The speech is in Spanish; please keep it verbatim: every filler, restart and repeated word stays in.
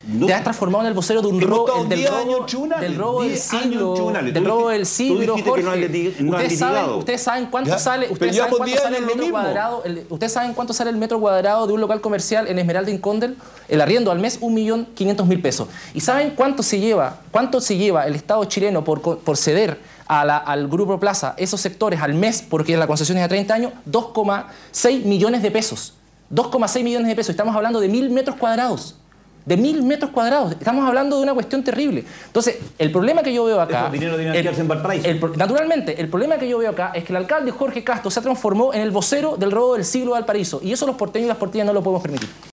No, te has transformado en el vocero de un robo, del robo, del robo del siglo, del robo del siglo, Jorge. No no ustedes, saben, ustedes saben cuánto ¿Ya? sale, ustedes saben cuánto sale el metro cuadrado, el, ustedes saben cuánto sale el metro cuadrado de un local comercial en Esmeralda Incondel, el arriendo al mes un millón quinientos mil pesos. ¿Y saben cuánto se lleva, cuánto se lleva el Estado chileno por, por ceder a la, al Grupo Plaza esos sectores al mes, porque la concesión es a treinta años? dos coma seis millones de pesos. dos coma seis millones de pesos. Estamos hablando de mil metros cuadrados. De mil metros cuadrados. Estamos hablando de una cuestión terrible. Entonces, el problema que yo veo acá... Esos dinero deben quedarse en Valparaíso. El, naturalmente, el problema que yo veo acá es que el alcalde Jorge Castro se transformó en el vocero del robo del siglo de Valparaíso. Y eso los porteños y las porteñas no lo podemos permitir.